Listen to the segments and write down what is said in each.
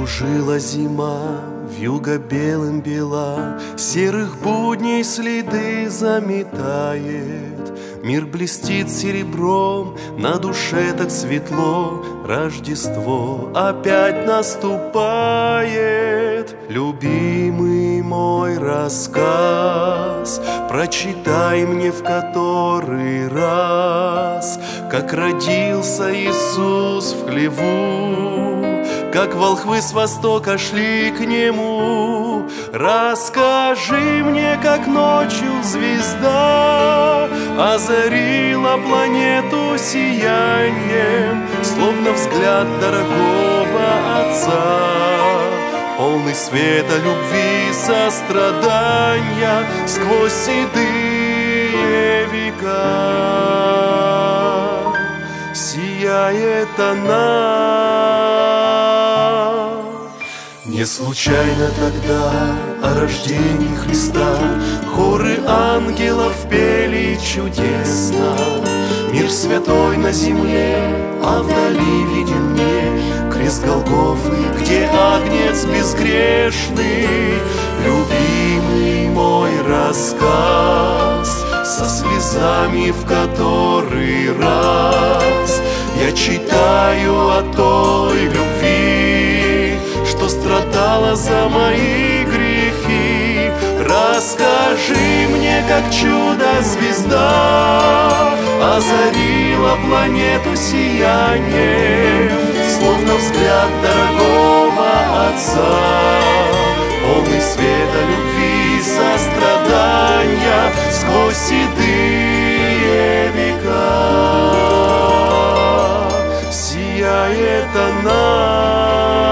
Кружила зима, вьюга белым бела, серых будней следы заметает. Мир блестит серебром, на душе так светло, Рождество опять наступает. Любимый мой рассказ, прочитай мне в который раз, как родился Иисус в хлеву, как волхвы с востока шли к Нему. Расскажи мне, как ночью звезда озарила планету сиянием, словно взгляд дорогого Отца, полный света, любви, сострадания сквозь седые века. Сияет она. Не случайно тогда о рождении Христа хоры ангелов пели чудесно. Мир святой на земле, а вдали виден мне крест Голгофы, где агнец безгрешный. Любимый мой рассказ, со слезами в который раз я читаю о той любви, что страдала за мои грехи. Расскажи мне, как чудо-звезда озарила планету сиянием, словно взгляд дорогого Отца, полный света, любви, сострадания сквозь седые века. Сияет она.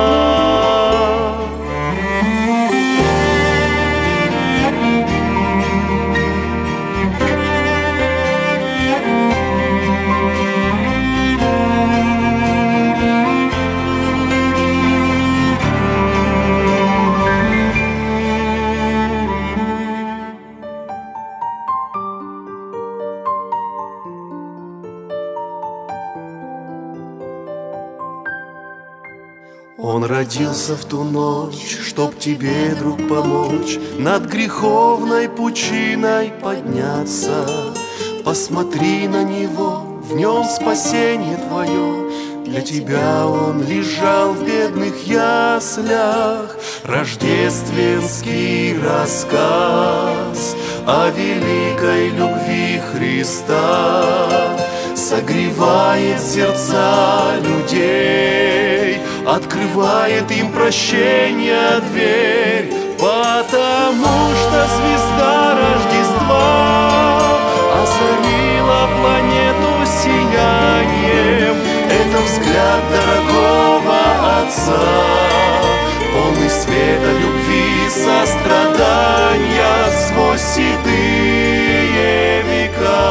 Он родился в ту ночь, чтоб тебе, друг, помочь над греховной пучиной подняться. Посмотри на Него, в Нем спасение твое. Для тебя Он лежал в бедных яслях. Рождественский рассказ о великой любви Христа согревает сердца людей, открывает им прощение дверь, потому что звезда Рождества озарила планету сиянием. Это взгляд дорогого Отца, полный света, любви, сострадания сквозь седые века.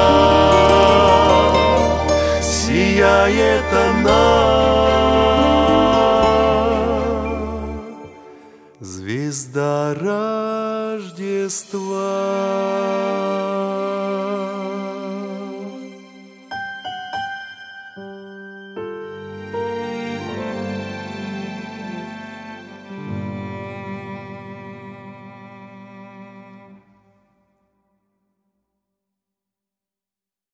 Сияет она. Звезда Рождества.